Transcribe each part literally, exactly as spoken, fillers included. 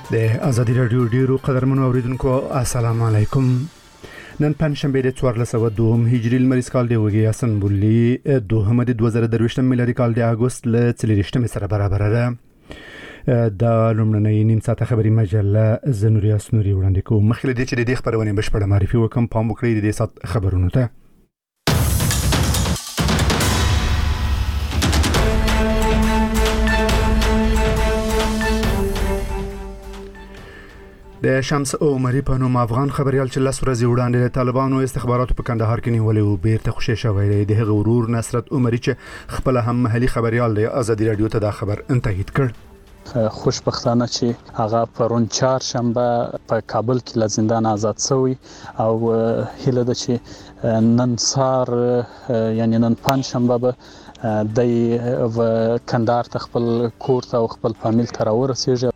د ازادي رادیو ډیرو قدرمنو اوریدونکو السلام علیکم. نن پنځشنبه د څوارلس سوه دوه هجری لمریز کال دی وګي حسن بولی دوه د دوه زره درویشت میلادي کال د اگست ل څلورشتم سره برابر ده. د لومړنۍ نیم ساعته خبري مجله زنوري اسنوري وړاندې کوم. مخکې د دې چې د دې خبرونه بشپړه معرفي وکم پام وکړئ د دې سات خبرونو ته. د شمس عمری په نوم افغان خبريال چې لس ورځې وړاندې د طالبانو استخباراتو په کندهار کې نیولې او بیرته خوشی شوی دی. د هغه ورور نصرت عمری چې خپل هم محلي خبريال دی ازادي رادیو ته دا خبر انتهید کړ. خوشبختانه چې هغه پرون چهارشنبه په کابل کې له زندان آزاد شوی او هله د چې نن سار یعنی نن پنځشنبه به د کندهار ته خپل کور ته او خپل فامیل ته راورسیږي.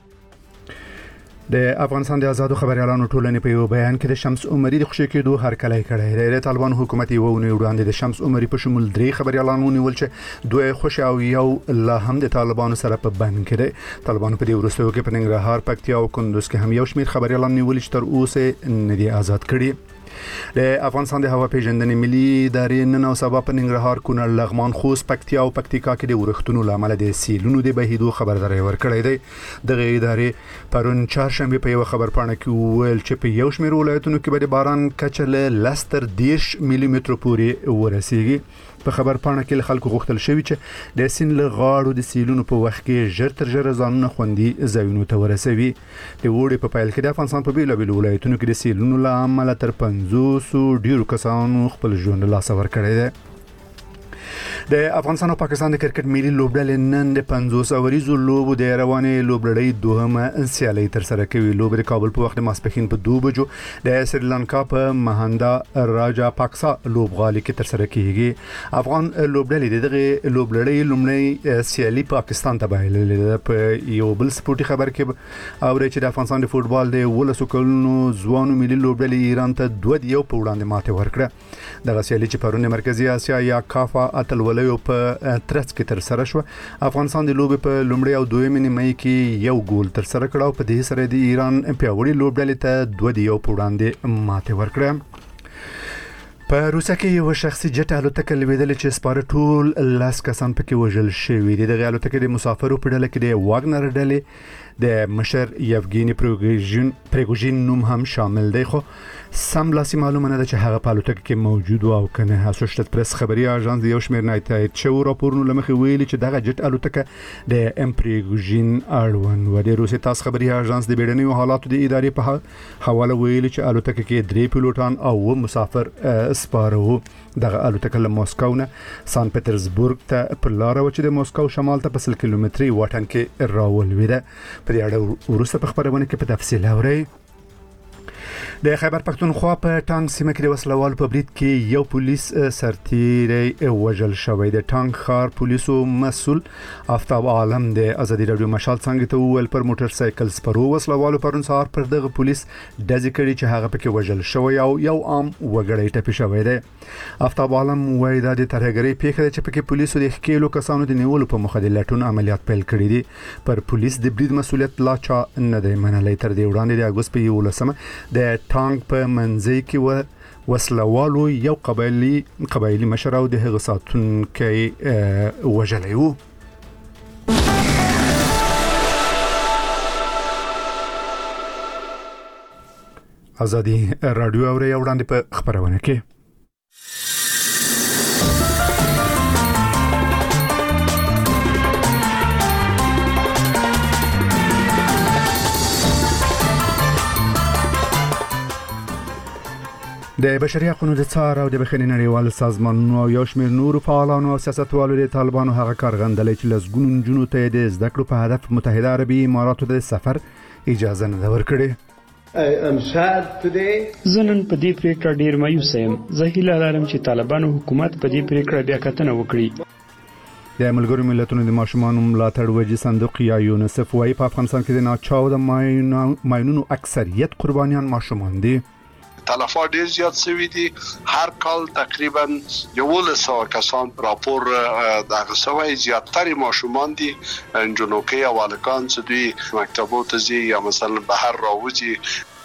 د افغانستان د آزادو خبريالانو ټولنې په یو بیان کې د شمس عمری د خوشی کېدو هرکلی کړی دی. د طالبان حکومت یو ونې وړاندې د شمس عمری په شمول درې خبريالانو نیول چې دوی خوشی او یو لا هم د طالبانو سره په بند کې دی. طالبان په دې وروستیو کې په ننګرهار، پکتیا او کندوز کې هم یو شمېر خبريالان نیول چې تر اوسه نه دي آزاد کړي. د افغانستان د هوا پیژندنې ملي ادارې نن او سبا په ننګرهار، کونړ، لغمان، خوست، پکتیا او پکتیکا کې د ورښتونو لامل د سیلونو د بهیدو خبرداري ورکړې ده. دغه ادارې پرون چهارشنبه په یو خبر پاڼه کې ویل چې په یو شمېر ولایتونو کې به د باران کچه له لستر دیش ملي متر پورې ورسیږي. په خبر پاڼه کې خلکو غوښتل شوی چې د سین له غاړو د سیلونو په وخت کې ژر تر ژره ځانونه خوندي ځایونو ته ورسوي. د وړي په پایل کې د افغانستان په بیلابیلو ولایتونو کې د سیلونو له امله تر پنځوس ډیرو کسانو خپل ژوند له لاسه ورکړی دی. د افغانستان او پاکستان د کرکټ ملي لوبډلې نن د پنځوس اوریزو لوبو د روانې لوبډلې دوهمه سیالي تر سره کوي. لوب د کابل په وخت د ماسپښین په دوه بجو د سریلانکا په مهاندا راجا پاکسا لوبغالي کې تر سره کیږي. افغان لوبډلې دغه لوبډلې لومړی سیالي پاکستان ته بایللې. په یو بل سپورتي خبر کې اوري چې د افغانستان د فوتبال د ولسو کلونو ځوانو ملي لوبډلې ایران ته دوه یو په وړاندې ماته ورکړه. دغه سیالي چې پرون مرکزی اسیا یا کافا اتلولیو په ترڅ کې تر سره شو. افغانستان د لوبې په لومړی او دویمه نیمه کې یو ګول تر سره کړ او په دې سره د ایران پیاوړي لوبډلې ته دوه یو په وړاندې ماته ورکړه. په روسیه کې یو شخصي جټ الوتکه لویدل چې سپاره ټول لاس کسان پکې وژل شوی دي. دغه الوتکه د مسافرو په ډله کې د واګنر ډلې د مشر یفګینی پروګوژین پروګوژین نوم هم شامل دی. خو سم لاسي معلومه نه ده چې هغه په الوتکه کې موجود و او کنه. اسوشیټډ پریس خبري اژانس د یو شمېر نه تایید شوی راپورونو لمخې ویلي چې دغه جټ الوتکه د ام پروګوژین اړوند و. د روسي تاس خبري اژانس د بیړنیو حالاتو د ادارې په حواله ویلي چې الوتکه کې درې پیلوټان او مسافر سپاره وو. دغه الوتکه له موسکو نه سان پټرزبورګ ته په لار و چې د موسکو شمال ته په سل کیلومتري واټن کې راولويده. په دې اړه وروسته په خبرونه کې په تفصیل اورئ. د خیبر پختونخوا په ټانک سیمه کې د وسلوال په برید کې یو پولیس سرتیری وژل شوی. د ټانک ښار پولیسو مسؤل آفتاب عالم د ازادي رادیو مشال څنګه ته ویل پر موټر سایکل سپرو وسلوالو پرون سهار پر دغه پولیس دزې کړي چې هغه پکې وژل شوی او یو عام وګړی ټپي شوی دی. آفتاب عالم وایي دا د ترهګرۍ پیښه ده چې پکې پولیسو د ښکېلو کسانو د نیولو په مخه د لټون عملیات پیل کړي دي. پر پولیس د برید مسؤلیت لا چا نه دی منلی. تر دې وړاندې د اګوست په یولسمه د ټانک په منځي کې و وسلوالو یو قبایلی قبایلی مشر او د هغه ساتونکي وژلی وو. ازادي رادیو اوري وړاندې په خبرونه کې د بشري حقوقو د څار او د بخښنې نړیوال سازمانونو او یو شمېر نورو فعالانو او سیاستوالو د طالبانو هغه کارغندلې چې لسګونو نجونو ته د زده کړو په هدف متحده عربي اماراتو د سفر اجازه نه ورکړي. زه نن په دې پریکړه ډیر مایوس یم. زه هیله لرم چې طالبانو حکومت په دې پریکړه بیا کتنه وکړي. د ملګرو ملتونو د ماشومانو ملاتړ وجې صندوق یا یونیسف وايي په افغانستان کې د ناچاو د ماینونو اکثریت قربانیان ماشومان دي. تلفات ډیر زیات شوي دي. هر کال تقریبا یولس سوه کسان راپور دغه سوي زیاتره ماشومان دي جنوکي او الکان چې دوی مکتبو ته ځي یا مثلا بهر راوځي.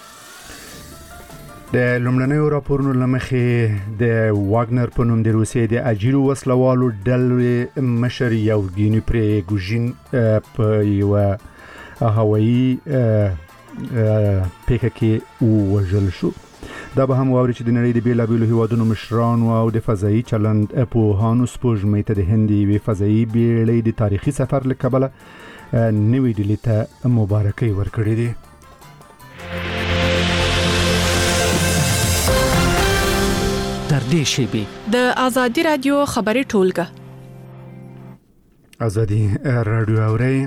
د لومړنیو راپورونو لمخې د واګنر په نوم د روسیې د اجیرو وسلوالو ډلې مشر یوګینی پریګوژین په یو هوایي پیښه کې ووژل شو. دا به هم واوري چې د نړۍ د بیلابیلو هیوادونو مشرانو او د فضایي چلند پوهانو سپوږمۍ ته د هند یوې فضایي بیړۍ د تاریخي سفر له کبله نوې ډیلي ته مبارکي ورکړې دي. تر دې شیبې د ازادي رادیو خبري ټولګه ازادي رادیو اوري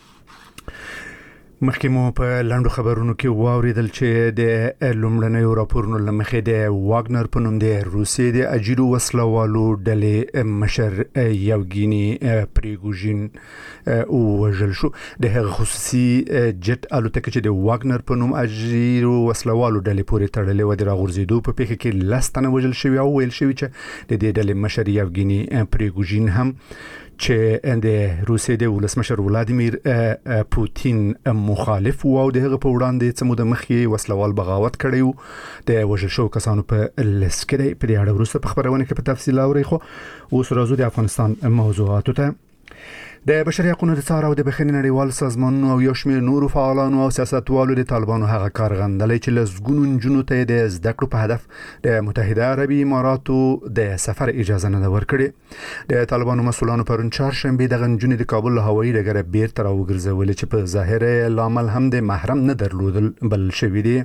مخکمو په لاندو خبرونو کې واوریدل چې د لومړنیو راپورونو لمخې د واګنر په نوم د روسیې د اجیرو وسلوالو ډلې مشر یوګینی پریګوژین وژل شو. د هغه خصوصي جټ الوتکه چې د واګنر په نوم اجیرو وسلوالو ډلې پورې تړلې و د راغورځېدو په پیښه کې لس تنه وژل شوي او ویل شوي چې د دې ډلې مشر یوګینی پریګوژین هم چې د روسیې د ولسمشر ولادیمیر پوتین مخالف وو او دغه په وړاندې څه موده مخکې وسلوال بغاوت کړی د وژل شو کسانو په لسکري په اړه وروسته په خبرونه کې په تفصیل اوري. خو اوس راځو د افغانستان موضوعاتو ته. د بشري حقوقو د څار او د بخښنې نړیوال سازمانونو او یو شمېر نورو فعالانو او سیاستوالو د طالبانو هغه کارغندلې چې لزګونو نجونو ته د زده کړو په هدف د متحده عربي اماراتو د سفر اجازه نه ورکړي. د طالبانو مسؤلانو پرون چهارشنبه د غنجونې د کابل هوایي ډګر بیرته راوګرځول چې په ظاهر لامل هم د محرم نه درلودل بل شوی دی.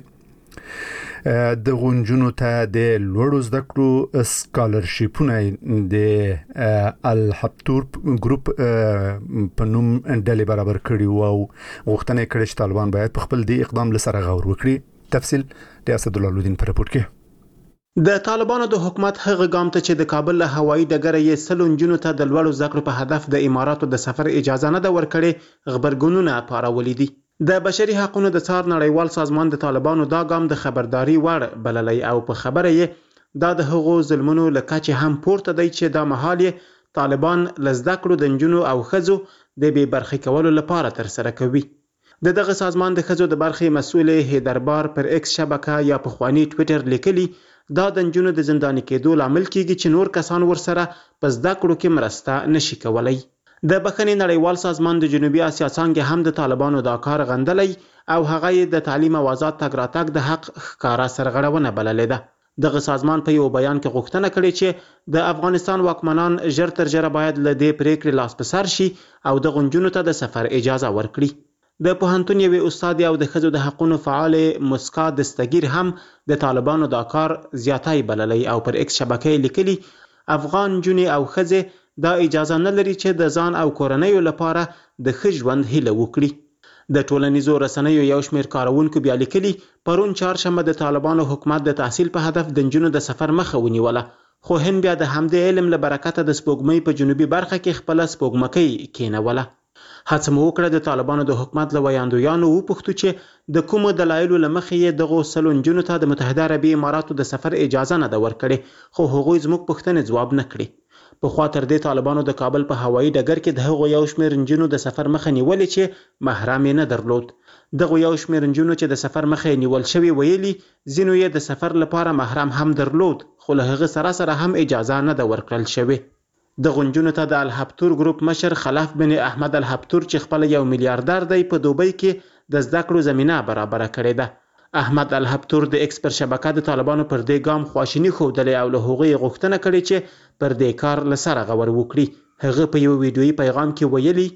د غونجونو ته د لوړو زده کړو سکالرشیپونه د الحبتور ګروپ په نوم ډلې برابر کړي او غوښتنه کړې چې طالبان باید په خپل دی اقدام لسره غور وکړي. تفصیل د اسدالله په رپورت کې. د طالبانو د حکومت هغه ګام ته چې د کابل له هوایي ډګر یې سلون جنو ته د لوړو زده کړو په هدف د اماراتو د سفر اجازه نه ده ورکړې خبرګونونه پارولې دي. د بشري حقوقو د څار نړیوال سازمان د طالبانو دا ګام د خبرداري وړ بللی او په خبره یې دا د هغو ظلمونو لکه هم پورته دی چې دا مهال یې طالبان لزده کړو د نجونو او ښځو د بې برخې کولو لپاره تر سره کوي. د دغه سازمان د ښځو د برخې مسؤل هیدربار پر ایکس شبکه یا پخوانی ټویټر لیکلی دا د نجونو د زنداني کېدو لامل کیږي چې نور کسان ورسره په زده کړو کې مرسته نشي کولای. د بخښنې نړیوال سازمان د جنوبي اسیا څانګې هم د طالبانو دا کار غندلی او هغه یې د تعلیم او آزاد تګ راتګ د حق ښکارا سرغړونه بللې ده. دغه سازمان په یو بیان کې غوښتنه کړې چې د افغانستان واکمنان ژر تر ژره باید له دې پریکړې لاس په سر شي او د غونجونو ته د سفر اجازه ورکړي. د پوهنتون یوې استاد او د ښځو د حقوقو فعال مسکا دستگیر هم د طالبانو دا کار زیاتای بللی او پر ایکس شبکې لیکلي افغان جونې او ښځې دا اجازه نه لري چې د ځان او کورنۍ لپاره د ښه ژوند هیله وکړي. د ټولنیزو رسنیو یو شمېر کارونکو بیا لیکلي پرون چهارشنبه د طالبانو حکومت د تحصیل په هدف د نجونو د سفر مخه ونیوله خو هند بیا د همدې علم له برکته د سپوږمۍ په جنوبي برخه کې خپله سپوږمکۍ کېنوله. هڅه مو وکړه د طالبانو د حکومت له ویاندویانو وپوښتو چې د کومو دلایلو له مخې یې دغو سلو نجونو ته د متحده عربي اماراتو د سفر اجازه نه ده ورکړې خو هغوی زموږ پوښتنې ځواب نه کړې. په خوا تر دې طالبانو د کابل په هوایي ډګر کې د هغو یو شمېر نجونو د سفر مخه نیولې چې محرم یې نه درلود. دغه یو شمېر نجونو چې د سفر مخه یې نیول شوي ویلي ځینو یې د سفر لپاره محرم هم درلود خو له هغه سره سره هم اجازه نه ده ورکړل شوې. دغه نجونو ته د الحبتور ګروپ مشر خلف بن احمد الحبتور چې خپل یو میلیاردر دی په دوبۍ کې د زده کړو زمینه برابره کړې ده. احمد الحبتور د ایکس پر شبکه د طالبانو پر دې ګام خواشیني ښودلې او له هغوی غوښتنه کړې چې پر دې کار له سره غور وکړي. هغه په یو ویډیویي پیغام کې ویلي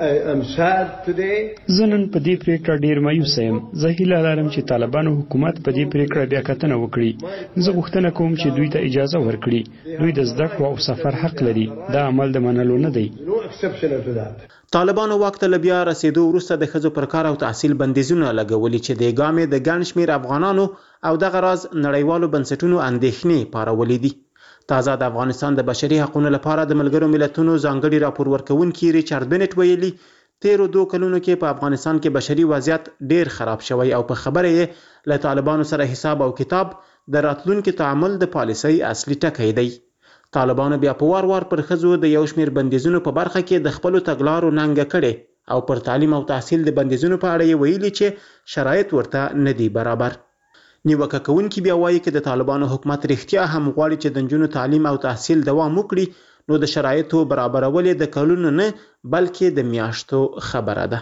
زه نن په دې پریکړه ډیر مایوس یم. زه هیله لرم چې طالبانو حکومت په دې پریکړه بیا کتنه وکړي. زه غوښتنه کوم چې دوی ته اجازه ورکړي. دوی د زده کړو او سفر حق لري. دا عمل د منلو نه دی. طالبانو واک ته له بیا رسېدو وروسته د ښځو پر کار او تحصیل بندیزونه لګولي چې د ګام د ګڼ شمېر افغانانو او دغه راز نړیوالو بنسټونو اندېښنې پارولې دي. تازه د افغانستان د بشري حقوقو لپاره د ملګرو ملتونو ځانګړي راپور ورکوونکي ریچارډ بنټ ویلي تیرو دوه کلونو کې په افغانستان کې بشري وضعیت ډیر خراب شوی او په خبره یې له طالبانو سره حساب او کتاب د راتلونکي تعامل د پالیسۍ اصلي ټکی دی. طالبانو بیا په وار وار پر ښځو د یو شمېر بندیزونو په برخه کې د خپلو تګلارو ننګه کړې او پر تعلیم او تحصیل د بندیزونو په اړه یې ویلي چې شرایط ورته نه دي برابر. نیوکه کوونکي بیا وایي که د طالبانو حکومت رښتیا هم غواړي چې د نجونو تعلیم او تحصیل دوام وکړي نو د شرایطو برابرول د کلونو نه بلکې د میاشتو خبره ده.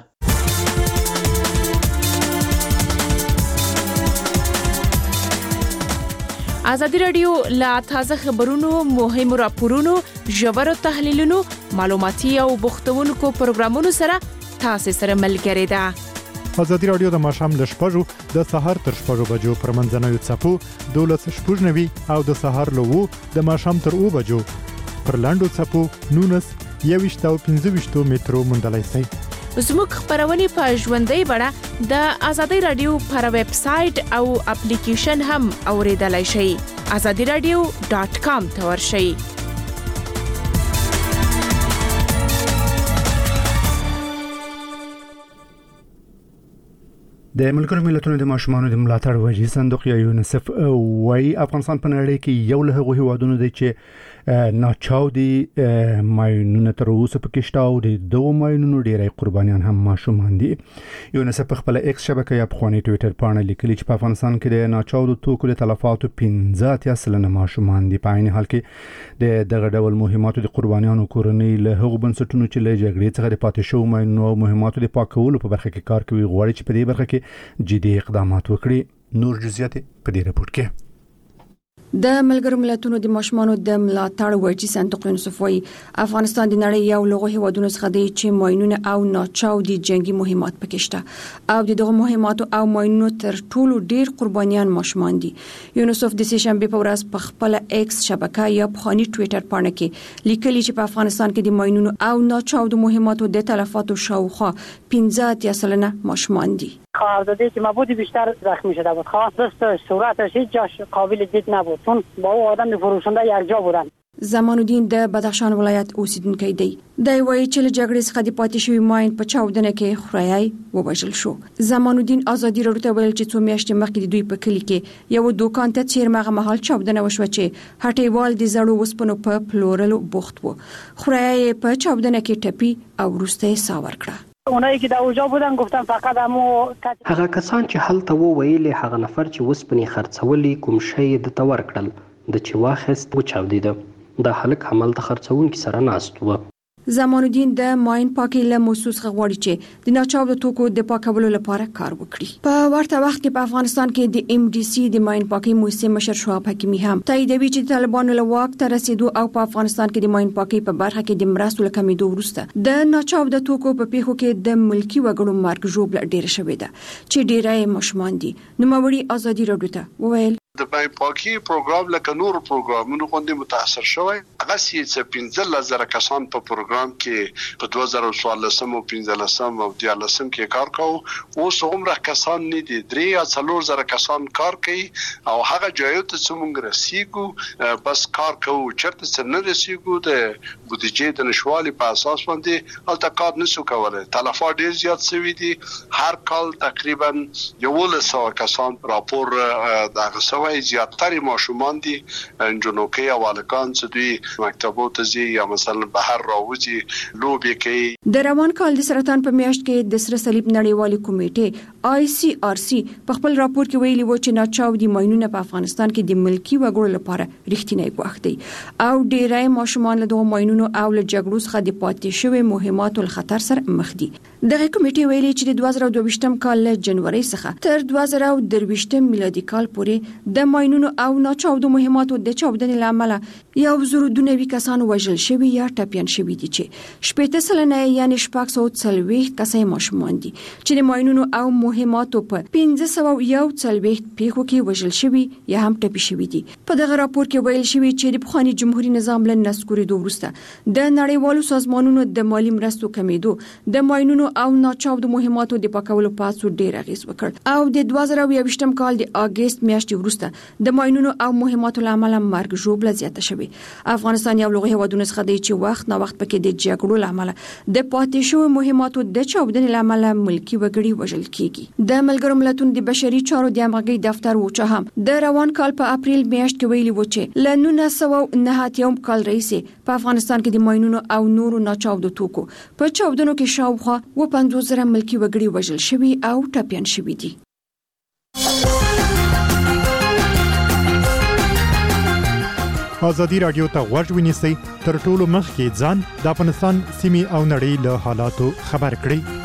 ازادي رادیو لا تازه خبرونو، مهمو راپورونو، ژورو تحلیلونو، معلوماتي او بوختونکو پروګرامونو سره تاسو سره ملګری ده. ازادي رادیو د ماښام له شپږو د سهار تر شپږو بجو پر منځنوي څپو دولس شپږ نوي او د سهار له وو د ماښام تر اوه بجو پر لاندو څپو نونس یویشت او پنځه ویشت مترو موندلای شئ. زموږ خبرونه په ژوندۍ بڼه د ازادي رادیو پر ویب سټ او اپلیکیشن هم اوریدلای شئ. azadi radio dot com ته ورشئ. د ملګرو ملتونو د ماشومانو د ملاتړ وجې صندوق یا یونیسف وايي افغانستان په نړۍ کې یو له هغو هیوادونو دی چې ناچاودي ماینونه تر اوسه پکې شته او د دوه ماینونو ډیری قربانیان هم ماشومان دي. یونیسف په خپل ایکس شبکه یا پخواني ټوئیټر پاڼه لیکلي چې په افغانستان کې د ناچاودو توکو د تلفاتو پنځه اتیا سلنه ماشومان دي. په عین حال کې د دغه ډول مهماتو د قربانیانو کورنۍ له هغو بنسټونو چې له جګړې څخه د پاتې شوو ماینونو او مهماتو د پاکولو په برخه کې کار کوي غواړي چې په دې برخه کې جدي اقدامات وکړي. نور جزئیات په دې راپور کې. د ملګرو ملتونو د ماشومانو د ملاتړ وجې صندوق یونیسف وايي افغانستان د نړۍ یو له هیوادونو څخه دی چې ماینونه او ناچاودي جنگي مهمات پکې شته او د دغه مهماتو او ماینونو تر ټولو ډیر قربانیان ماشومان دي. یونیسف د سه شنبه په ورځ په خپل ایکس شبکه یا پخواني ټوئیټر پاڼه کې لیکلي چې په افغانستان کې د ماینونو او ناچاودو مهماتو د تلفاتو شاوخوا پنځه اتیا سلنه ماشومان دي. خواهرداده که مبودی بیشتر زخمی شده بود. خواست دست صورتش هیچ جاش قابل دید نبود چون با او آدم فروشنده یک جا بودن. زمان الدین د بدخشان ولایت اوسیدونکی دی. دی وایي چې له جګړې څخه د پاتې شوی ماین په چاودنه کې خورایي ووژل شو. زمان الدین ازادي راډیو ته ویل چې څو میاشتې مخکې د دوی په کلی کې یو دوکان ته چیرمغه محل چاودنه وشوه چې هټیوال د زړو وسپنو په پلورلو بوخت و. خورایي په چاودنه کې ټپي او وروسته یې ساه ورکړه. اونایی که در اونجا بودن گفتن فقط همو هغه کسان چې هلته وو ویلي هغه نفر چې وسپنې خرڅولې کوم شی د تور کړل د چې واخست و چاودیده. د هلک همالته خرڅونکي سره ناست و. زمان الدین د ماین پاکي له موسوس غواړي چې د ناچاودو توکو د پاکولو لپاره کار وکړي. په ورته وخت کې په افغانستان کې د ام ډي سي د ماین پاکي موسسې مشر شعیب حکیمي هم تاییدوي چې طالبانو له واک ته رسیدو او په افغانستان کې د ماین پاکي په برخه کې د مرستو لکمېدو وروسته د ناچاودو توکو په پیښو کې د ملکی وګړو مرګ ژوبله ډېر شوې ده چې ډېرای ماشومان دي. نوموړي ازادي راډیو ته وویل د ماین پاکي پروګرام لکه نور پروګرامونو باندې متاثر شوی. هغه چې پنځه زره کسان په پروګرام کې په دوه زره څوارلسم او پنځلسم او دیارلسم کې کار کوي. اوس عمره کسان نه دي درې یا څلور زره کسان کار کوي او هغه ځایو ته څومره رسیدو بس کار کوي. چرته څه نه رسیدو د بودیجې د نشوالي په اساس باندې الته کار نشو کولای. تلفات ډیر زیات شوي دي. هر کال تقریبا یوولس سوه کسان راپور دغه سوي زیاتره ماشومان دي جنوکي او الکان چې دوی مکتبو ته ځي یا مثلا بهر راوځي لوبي کوي. د روان کال د سرطان په میاشت کې د سره صلیب نړیوالې کمیټې آی سی آر سی په خپل راپور کې ویلي و چې ناچاودي ماینونه په افغانستان کې د ملکی وګړو لپاره رښتینی ګواښ دی او ډیری ماشومان له دغه ماینونو او له جګړو څخه د پاتې شوی مهماتو الخطر سره مخ دي. دغه کمیټې ویلي چې د دوه زره دوه ویشتم کال له جنوري څخه تر دوه زره درویشتم میلادي کال پورې د ماینونو او ناچاودو مهماتو د چاودنې لامل یو زرو دوه نوي کسان وژل شوي یا ټپیان شوي دي چې شپږ سلنه یعنی شپږ سوه څلوېښت کسان ماشومان دي چې د ماینونو او مهماتو په پنځه سوه یو څلوېښت پیښو کې وژل شوي یا هم ټپي شوي دي. په دغه راپور کې ویل شوي چې د پخواني جمهوریت نظام له نسکورېدو وروسته د نړیوالو سازمانونو د مالی مرستو کمیدو د ماینونو ماینونو او ناچاودو مهماتو د پاکولو پاسو ډیر اغیز وکړ او د دوه زره یوویشتم کال د اگست میاشتې وروسته د ماینونو او مهماتو لامل مرګ ژوبله زیاته شوه. افغانستان یو لوی هیوادونه څخه دی چې وخت نا وخت پکې د جګړو لامل د پاتې شوو مهماتو د چاودنې لامل ملکی وګړي وژل کیږي. د ملګرو ملتونو د بشري چارو د همغږي دفتر و چې هم د روان کال په اپریل میاشت کې ویلي و چې ل نولس سوه نهه اتیا کال راهیسې په افغانستان کې د ماینونو او نورو ناچاودو توکو په چاودنو کې شاوخوا و پنځوس زره ملکی وګړي وژل شوي او ټپيان شوي دي. ازادي رادیو ته غوږ ونیسئ تر ټولو مخکې ځان د افغانستان سیمې او نړۍ له حالاتو خبر کړئ.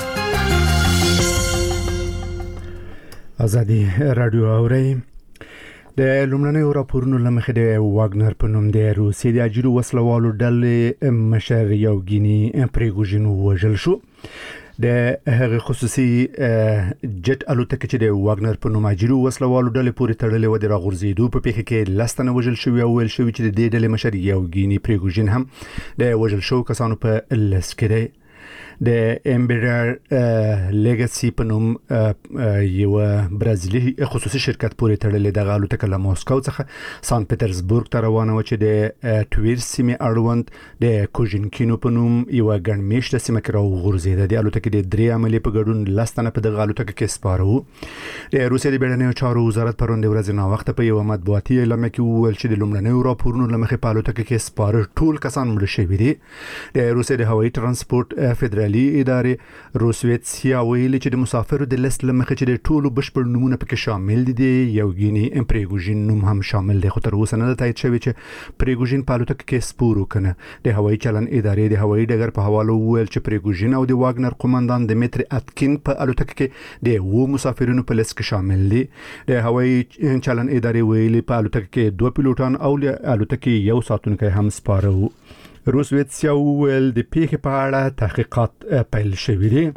ازادي رادیو اوري د لومړنیو راپورونو لمخې د واګنر په نوم د روسیې د اجرو وسلوالو ډلې مشر یوګینی پریګوژین وژل شو. د هغه خصوصي جټ الوتکه چې د واګنر په نوم اجرو وسلوالو ډلې پورې تړلې و د راغورځېدو په پیښه کې لستنه وژل شوی او ویل شوی چې د دې ډلې مشر یوګینی پریګوژین هم د وژل شو کسانو په لس کې دی. د امبرر لیګاسي په نوم یو برازیلي خصوصي شرکت پورې تړلې د الوتکه له موسکو څخه سان پټرزبورګ ته روانه و چې د ټویر سیمې اړوند د کوژنکینو په نوم یو ګڼمېشته سیمه کې راوغورځېده. د الوتکې د درې عملي په ګډون لستنه په دغه الوتکه کې سپاره وو. د روسیې د بیړنیو چارو وزارت پرون د ورځې ناوخته په یو مطبوعاتي اعلامیه کې وویل چې د لومړنیو راپورونو لمخې په الوتکه کې سپاره ټول کسان مړه شوي دي. د روسیې د هوایي ترانسپورت فدرالي ادارې روسویتسیا ویلي چې د مسافرو د لیست لمخې چې د ټولو بشپړ نمونه پکې شامل دي. د یوګینی پریګوژین نوم هم شامل دی خو تر اوسه نه تایید شوی چې پریګوژین په الوتکه کې سپور وکنه. د هوایي چلن ادارې د هوایي ډګر په حواله وویل چې پریګوژین او د واګنر قومندان دمیتری اتکین په الوتکه کې د وو مسافرینو په لیست کې شامل دي. د هوایي چلن ادارې ویلي په الوتکه کې دوه پیلوټان او د الوتکې یو ساتونکی هم سپاره وو. روسویتسیا ویل د پیښې په اړه تحقیقات پیل شوي دي.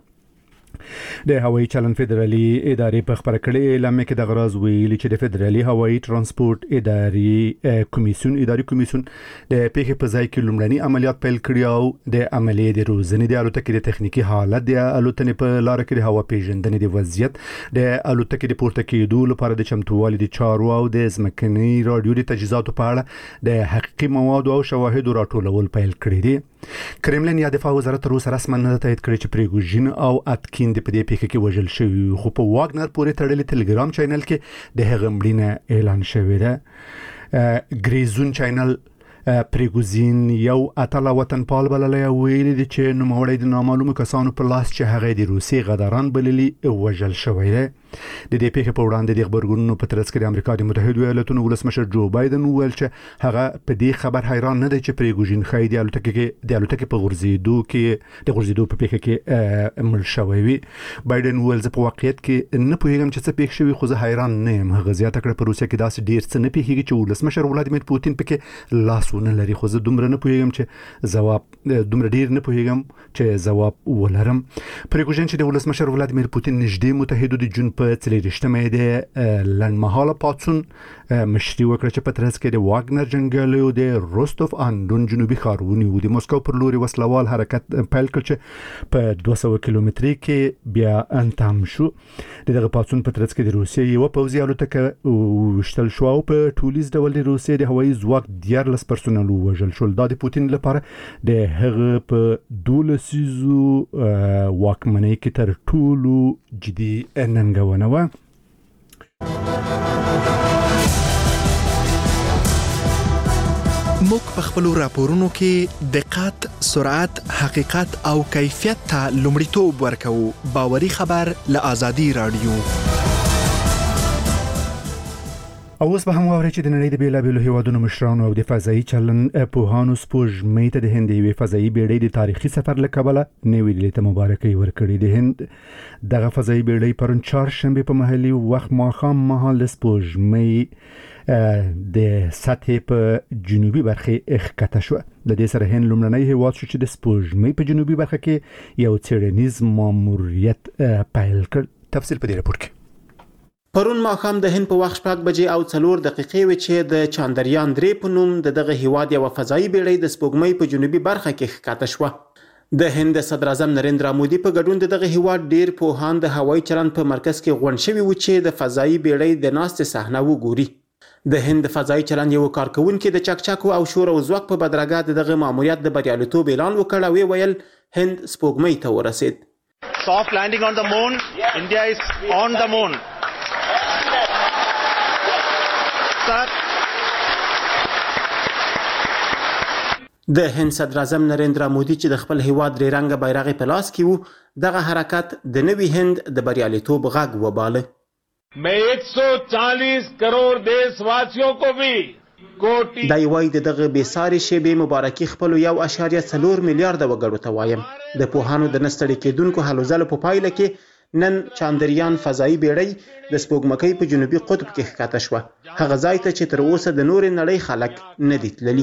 د هوایي چلن فدرالي ادارې په خبره کړې اعلامیه کې د غراز ویلي چې د فدرالي هوایي ترانسپورت ادارې کمیسیون اداري کمیسیون د پیښې په ځای کې لومړني عملیات پیل کړي او د عملیې د روزنې د الوتکې د تخنیکی حالت د الوتنې په لار کې د هوا پیژندنې د وضعیت د الوتکې د پورته کېدو لپاره د چمتووالي د چارو او د ځمکني رادیو د تجهیزاتو په اړه د حقیقي موادو او شواهدو راټولول پیل کړي دي. کرملین یا دفاع وزارت تر اوسه رسما نه تایید کړی چې پریګوژین او اتکین د په دې پیښه کې وژل شوي خو په واګنر پورې تړلې ټلګرام چینل کې د هغه مړینه اعلان شوی ده. ګریزون چینل پریګوژین یو اتله وطنپال بللی ویلي دي چې نوموړی د نامعلومو کسانو په لاس چې هغه د روسیې غداران بللي وژل شوی دی. د دې پیښې په وړاندې د خبرګونونو په ترڅ کې د امریکا د متحده ایالاتونو ولسمشر جو بایدن وویل چې هغه په دې خبر حیران نه دی چې پریګوژین خای د الوتکې کې د الوتکې په غورځېدو کې د غورځېدو په پیښه کې مړ شوی وي. بایدن وویل زه په واقعیت کې نه پوهیږم چې څه پیښ شوي خو زه حیران نه یم. هغه زیاته کړه په روسیه کې داسې ډیر څه نه پیښیږي چې ولسمشر ولادیمیر پوتین پکې لاسونه لري خو زه دومره نه پوهیږم چې ځواب دومره ډیر نه پوهیږم چې ځواب ولرم. پریګوژین چې د ولسمشر ولادیمیر پوتین نږدې متحدو د جون په څلېرویشتمه د لنډمهاله پاڅون مشري وکړه چې په ترڅ کې د واګنر جنګیالیو د روستوف آن دون جنوبي ښار ونیو. د مسکو پر لوري وسلوال حرکت پیل کړ چې په دوه سوه کیلومتري کې بیا انتام شو. دغه پاڅون په ترڅ کې د روسیې یو پوځي الوتکه وشتل شو او په ټولیز ډول د روسیې د هوایي ځواک دیارلس پرسونل وژل شول. دا د پوتین لپاره د هغه په دولسیزو واکمنۍ کې تر ټولو جدي ننګونه و. موږ په خپل راپورونو کې دقت، سرعت، حقیقت او کیفیت ته لومړیتوب ورکوو. باوري خبر له آزادي رادیو. او اوس به هم واورئ چې د نړۍ د بیلابیلو هیوادونو مشرانو او د فضایي چلن پوهانو سپوږمۍ ته د هند یوې فضایي بیړۍ د تاریخي سفر له کبله نوې لیدلې ته مبارکي ورکړې. د هند دغه فضایي بیړۍ پرون چهارشنبه په محلي وخت ماښام مهال د سپوږمۍ د سطحې په جنوبي برخه ښکته شوه. د دې سره هند لومړنی هیواد شو چې د سپوږمۍ په جنوبي برخه کې یو څېړنیز ماموریت پیل کړ. تفصیل په دې راپور کې. پرون ماښام د هند په وخت شپږ بجې او څلور دقیقې وې چې د چاندریان درې په نوم د دغه هیواد یوه فضایي بیړۍ د سپوږمۍ په جنوبي برخه کې ښکته شوه. د هند صدر اعظم نریندرا مودي په ګډون دغه هیواد ډیر پوهان د هوایي چلند په مرکز کې غونډ شوي و چې د فضایي بیړۍ د ناستې صحنه وګوري. د هند فضایي چلند یو کارکونکي د چکچکو او شور او ځواک په بدرګه دغه ماموریت د بریالیتوب اعلان وکړ او ویل هند سپوږمۍ ته ورسید. Soft landing on the moon. India is on the moon. Sir. د هند صدر اعظم نریندرا مودي چې د خپل هیواد درې رنګه بیرغ په لاس کې وو دغه حرکت د نوي هند د بریالیتوب غږ وباله. मैं एक सौ चालीस करोड़ देशवासियों को भी कोटि دا یوای دغه بیساري شیبې مبارکي خپل یو اشاریه څلور میلیارډ وګړو ته وایم. د پوهانو د نستړي کېدونکو هلو ځلو په پایله کې نن چاندریان فضایي بیړۍ د سپوږمکۍ په جنوبي قطب کې ښکته شوه، هغه ځای ته چې تر اوسه د نورې نړۍ خلک نه دي تللي.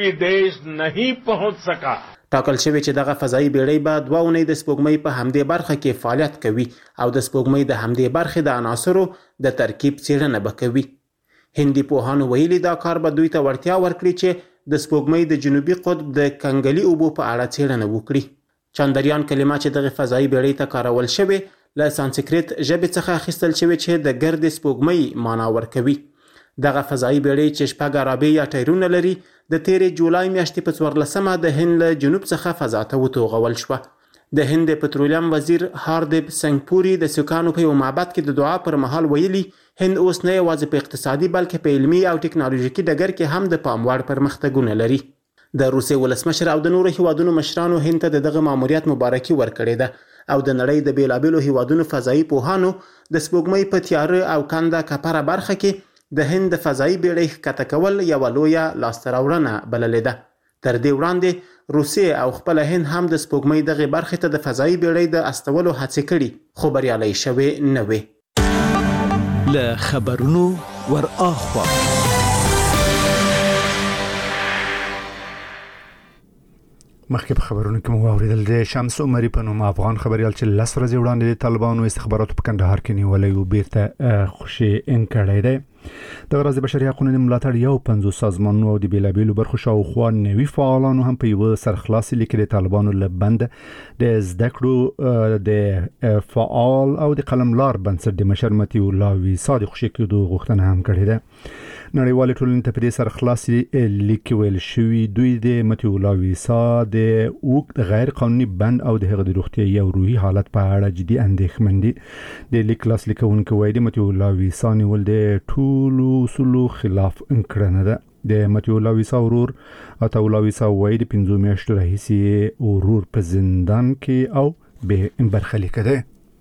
ټاکل شوی چې دغه فضایي بیړۍ به دوه اونۍ د سپوږمۍ په همدې برخه کې فعالیت کوي او د سپوږمۍ د همدې برخې د عناصرو د ترکیب څېړنه به کوي. هندي پوهانو ویلي دا کار به دوی ته وړتیا ورکړي چې د سپوږمۍ د جنوبي قطب د کنګلي اوبو په اړه څېړنه وکړي. چاندریان کلمه چې دغه فضایي بیړۍ ته کارول شوې له سانسکریت ژبې څخه اخیستل شوې چې د ګرد سپوږمۍ معنا ورکوي. دغه فضایي بیړۍ چې شپږ ارابې یا ټایرونه لري د تیرې جولای میاشتې په څوارلسمه د هند له جنوب څخه فضا ته وتوغول شوه. د هند پترولیم وزیر هاردیپ سنګپوري د سکانو په یو معبد کې د دعا پر مهال ویلي هند اوس نه یوازې په اقتصادي بلکې په علمي او ټکنالوژیکي ډګر کې هم د پام وړ پرمختګونه لري. د روسیې ولسمشر او د نورو هیوادونو مشرانو هند ته دغه ماموریت مبارکي ورکړې ده او د نړۍ د بیلابیلو هیوادونو فضایي پوهانو د سپوږمۍ په تیاره او کنده کپره برخه کې د هند د فضایي بیړۍ ښکته کول یوه لویه لاسته راوړنه بللې ده. تر دې وړاندې روسیې او خپله هند هم د سپوږمۍ دغې برخې ته د فضایي بیړۍ د استولو هڅې کړي خو بریالۍ شوې نه وې. له خبرونو ور اخوا مخکې په خبرونو کې مو واوریدل د شمس عمری په نوم افغان خبريال چې لس ورځې وړاندې د طالبانو استخباراتو په کندهار کې نیولې او بیرته خوشي انکړې ده. د غرض بشري حقوقو ملاتړ یو پنځوس سازمانونو او د بیلابیلو برخو شاوخوا نوي فعالانو هم په یو سرخلاصي لیکلي طالبانو لبند د زده کړو د فعال او د قلملار بنسټ د مشر متي الله ویسا د خوشي کېدو غوښتنه هم کړې ده. نړیوال ټولنې ته په دې سرخلاصي لیک ویل شوی دوی د متي الله ویسا د وګ غیر قانوني بند او د هغه د روغتیايي او روحي حالت په اړه جدي اندېښمن دي. د لیک لاس لیکونکو وایي د متي الله ویسا نیول د ټول اصولو خلاف انکړنه ده. د متي الله ویسا ورور اته الله ویسا وایي د پنځو میاشتو راهیسې ورور په زندان کې او به برخلیک ده.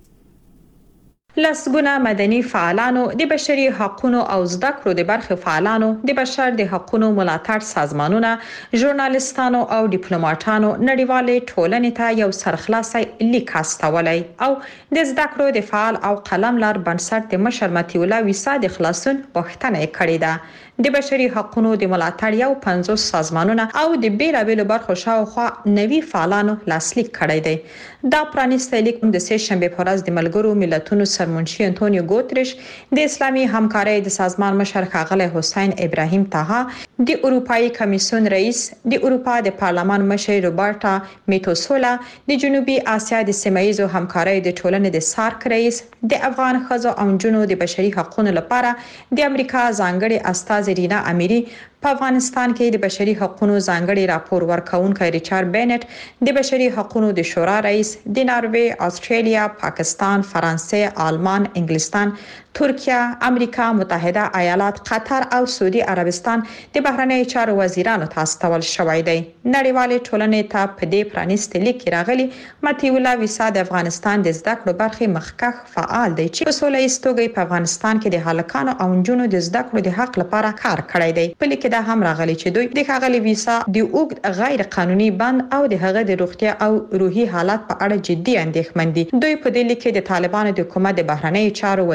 لسګونه مدني فعالانو د بشري حقوقو او زده کړو د برخې فعالانو د بشر د حقوقو ملاتړ سازمانونو ژورنالیستانو او ډیپلوماټانو نړیوالې ټولنې ته یو سرخلاصي لیک استولای او د زده کړو د فعال او قلملار بنسټ د مشر متي الله ویسا د خلاصون غوښتنه کړې ده. د بشري حقوقو د ملاتړ یو پنځوس سازمانونه او د بیلابیلو برخو شاوخوا نوي فعالانو لاسلیک کړی دی. دا پرانیستی لیک د سه شنبه په ورځ د ملګرو ملتونو سرمنشي انټونیو ګوتریش، د اسلامي همکارۍ د سازمان مشر ښاغلی حسین ابراهیم طه، د اروپאי کمیسیون رئیس، د اروپا د پارلمان مشر روبرټا میټوسولا، د جنوبي اسیا د سیمایي همکارۍ د ټولنې د سارک رئیس، د افغان ښځو او نجونو د بشري حقوقو لپاره د امریکا ځانګړي استازي رینا امیری، په افغانستان کې د بشري حقوقو ځانګړي راپور ورکونکي ریچارډ بینټ، د بشري حقوقو د شورا رئیس، د ناروې، استرالیا، پاکستان، فرانسې، آلمان، انګلستان، ترکیه، امریکا متحده ایالات، قطر او سعودي عربستان د بهرنی چارو وزیرانو ته استول شوی دی. نړیوال ټولنې ته په دې پرانیستي لیک راغلي متي الله ویسا د افغانستان د زده کړو برخې مخکښ فعال دی چې په سولې استوګي په افغانستان کې د هلکانو او نجونو د زده کړو د حق لپاره کار کړی دی. په لیک دا هم راغلي چې دوی د ښاغلي ویسا د اوږد غیر قانوني بند او د هغه د روغتیا او روحي حالت په اړه جدي اندېښمن دي. دوی په دې لیک کې د طالبانو د حکومت د بهرنی چارو وزیر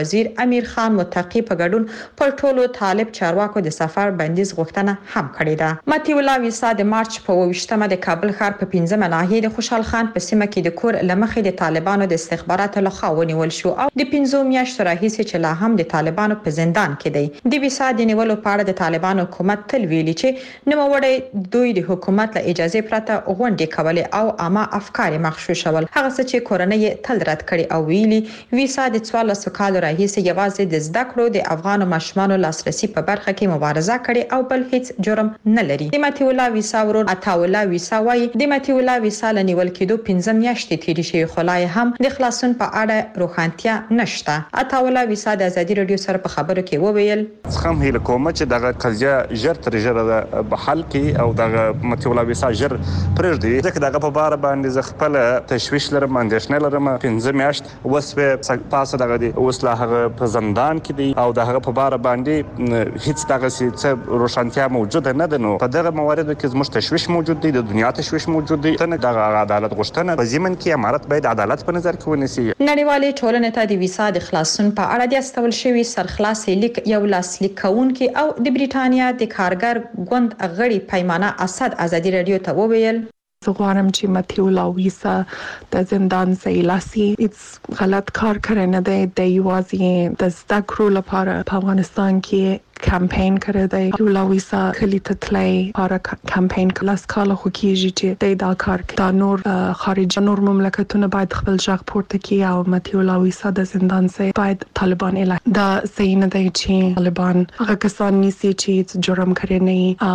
امیر خان متقی په ګډون پر ټولو طالب چارواکو د سفر بندیز غوښتنه هم کړې ده. متي الله ویسا د مارچ په اووه د کابل ښار په پنځمه ناحیه د خوشحال خان په سیمه کې د کور لمخې د طالبانو د استخباراتو لخوا ونیول شو او د پنځو میاشتو راهیسې چې لا هم د طالبانو په زندان کې دی. د ویسا د نیولو په اړه د طالبانو حکومت تل ویلي چې نوموړی دوی د حکومت له اجازه پرته غونډې کولې او عامه افکار مغشوشول. هغه څه چې کورنۍ تل رد کړي او ویلي ویسا د څوارلسو کالو راهیسې یوازې د زده کړو د افغان ماشومانو لاسرسي په برخه کې مبارزه کړې او بل هیڅ جرم نه لري. د متي الله ویسا ورور عطاالله ویسا وايي د متي الله ویسا لنیول کېدو پنځه میاشتې تیرې شوې خو لا هم د خلاصون په اړه روښانتیا نشته. عطاالله ویسا د ازادي رادیو سره په خبرو کې وویل څخه هیله کوم چې دغه قضیه ژر تر ژره به حل کړي او دغه متي الله ویسا ژر پرېږدي ځکه دغه په باره باندې زه خپل تشویش لرم اندېښنه لرم. پنځه میاشت وسوې پاسه دغه دی اوس لا هغه په زندان کې دی او دغه په باره باندې هیڅ دغه څه روښانتیا موجوده نه ده. نو په دغه مواردو کې زموږ تشویش موجود دی، د دنیا تشویش موجود دی. دغه عدالت غوښتنه په ضمن کې امارت باید عدالت په نظر کې ونیسي. نړیوالې ټولنې ته د ویسا د خلاصون په اړه د استول شوی سرخلاصي لیک یو لاسلیک کوونکی او د بریټانیا د کارګر ګوند غړي پیمانه اسد ازادي رادیو ته وویل زه غواړم چې متي الله ویسا د زندان ځای لاسي هیڅ غلط کار کړی نه دی. د یوازې د زده کړو لپاره په افغانستان کې کمپاین کړی دی. الله ویسا کلی ته تللی لپاره کمپاین کلاس کاله خو کېږي چې دی دا کار کوي. دا نور خارجي نور مملکتونه باید خپل غږ پورته کړي او متي الله ویسا د زندان ځای باید طالبان اعلان. دا صحیح نه دی چې طالبان هغه کسان نیسي چې جرم کړی نه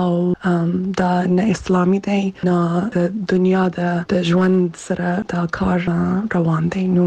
او دا نه اسلامي دی نه د دنیا د ژوند سره دا کار روان دی. نو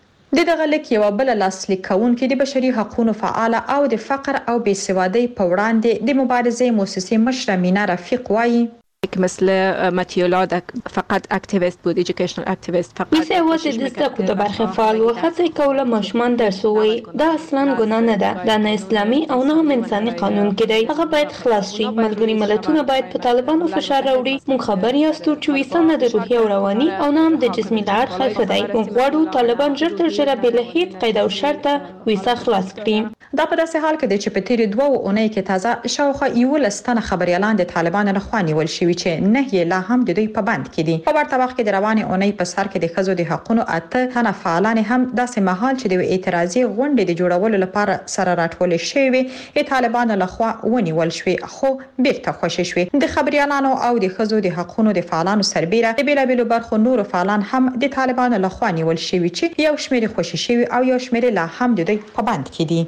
د دغه لیک یو بل لاسلیک کوونکی د بشري حقوقو فعال او د فقر او بېسوادۍ په وړاندې د مبارزې مؤسسې مشره مینا رفیق وایي مثل متیولا فقط اکتیویست بود، ایژوکیشنل اکتیویست فقط میسه واسه دسته بود در برخی فعال و خطای کوله ماشومان درس ووی دا اصلا گناه نده، دا نه اسلامی او نه هم انسانی قانون کدی. هغه باید خلاص شي. ملګری ملتونه باید په طالبانو فشار راوړي. مونږ خبر یاستو چې ویسا نه د روحي او رواني او نه هم د جسمي لحاظ ښه دی. مونږ غواړو طالبان ژر تر ژره بې له هیڅ قید او شرطه ویسا خلاص کړي. دا په داسې حال کې دی چې په تیرې دوه اونۍ کې تازه شاوخوا یولس تنه خبريالان د طالبانو لخوا نیول شوي چې نه یې لا هم د دوی په بند کې دي. په ورته وخت کې د روانې اونۍ په سر کې د ښځو د حقوقو اته تنه فعالان هم داسې مهال چې د اعتراضي غونډې د جوړولو لپاره سره راټول شوي وي د طالبانو لخوا ونیول شوي خو بیرته خوشی شوي. د خبريالانو او د ښځو د حقوقو د فعالانو سربېره د بیلابېلو برخو نورو فعالان هم د طالبانو لخوا نیول شوي چې یو شمېر خوشی شوي او یو شمېر لا هم د دوی په بند کې دي.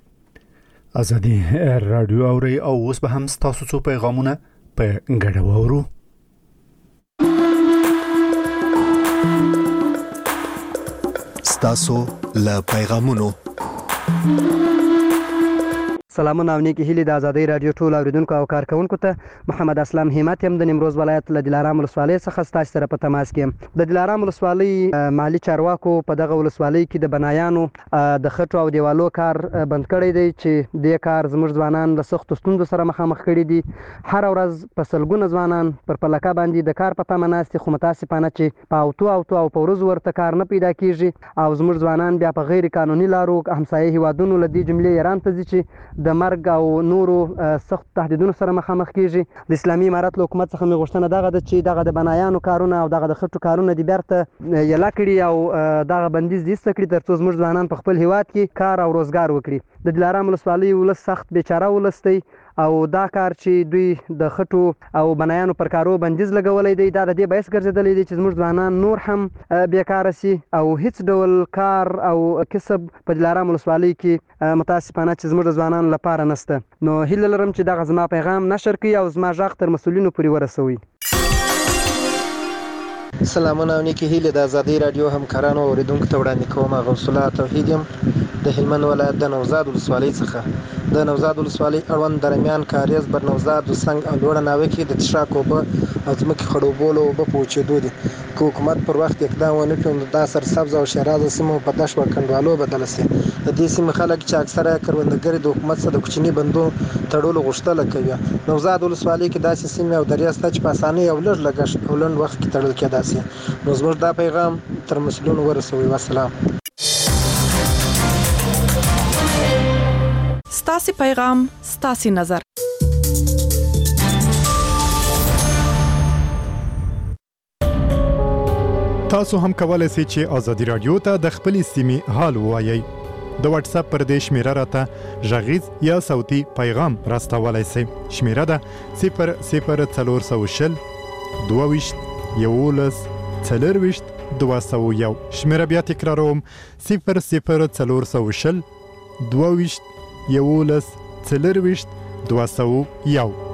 ازادي رادیو اوري او اوس به هم تاسو څو پیغامونه په ګډه وورو. ستاسو له پیغامونو سلامونه او نیکی هیلې د ازادي رادیو ټول اوریدونکو او کارکونکو ته محمد اسلام همت يم د نیمروز ولایت له دلارام ولسوالۍ څخه ستاسو سره په تماس کې. د دلارام ولسوالۍ مالی چارواکو په دغه ولسوالۍ کې د بنایانو د خټو او دیوالو کار بند کړی دی چې د کار زموږ ځوانان د سختو ستونزو سره مخامخ کړي دي. هر ورځ په سلګونه ځوانان پر پلکه باندې د کار په تمه ناست خو متاسفانه چې په اوتو اوتو او په ورځ ورته کار نه پیدا کیږي او زموږ ځوانان بیا په غیر قانوني لارو همسایه هیوادونو له دې جملې ایران ته ځي چې د مرګ او نورو سخت تهدیدونو سره مخامخ کیږي. د اسلامي امارت له حکومت څخه مې غوښتنه دغه ده چې دغه د بنایانو کارونه او دغه د خټو کارونه د بیرته یلا کړي او دغه بندیز دې ست کړي ترڅو زموږ ځوانان په خپل هیواد کې کار او روزګار وکړي. د دلارام ولسوالۍ ولس سخت بیچاره ولس دی او دا کار چې دوی د خټو او بنایانو پر کارو بندیز لګولې دی دا د دې باعث ګرځېدلې دی چې زموږ ځوانان نور هم بیکاره سي او هیڅ ډول کار او کسب په دلارام ولسوالۍ کې متاسفانه چې زموږ ځوانان لپاره نشته. نو هیله لرم چې دغه زما پیغام نشر کړي او زما غږ تر مسؤلینو پورې ورسوي. سلامونه او نیکی هیله د ازادي رادیو همکارانو اوریدونکو ته وړاندې کوم. غوث الله توحید یم د هلمند ولایت د نوزاد ولسوالۍ څخه. د نوزاد ولسوالۍ اړوند درمیان کاریز بر نوزاد وسنګ او لوړه ناوې کې د تشراک اوبه او ځمکې خړوبولو اوبه په وچېدو دي. که حکومت پر وخت اقدام ونه کړي نو دا سرسبز او شرازه سیمو په دښت او کنډوالو بدله سي. د دې سیمې خلک چې اکثره کروندګر د حکومت سره د کوچني بندو تړلو غوښتنه کوي. نوزاد ولسوالۍ کې داسې سیمې او دریا شته چې په اسانۍ او لږ لګښت او لنډ وخت کې تړل کېدای شي. نو زموږ دا پیغام تر مسؤلینو ورسوي. والسلام. ستاسو پیغام ستاسو نظر. تاسو هم کولای شئ چې آزادي رادیو ته د خپل سیمې حال ووایئ. د واتس اپ پر دې شمیره راته غږیز یا صوتي پیغام راستولای شئ. شمیره ده صفر صفر څلور سوه شل دوه ویشت یولس څلور ویشت دوه سوه یو. شمیره بیا تکراروم صفر صفر څلور سوه شل دوه ویشت یولس څلور ویشت دوه سوه یو.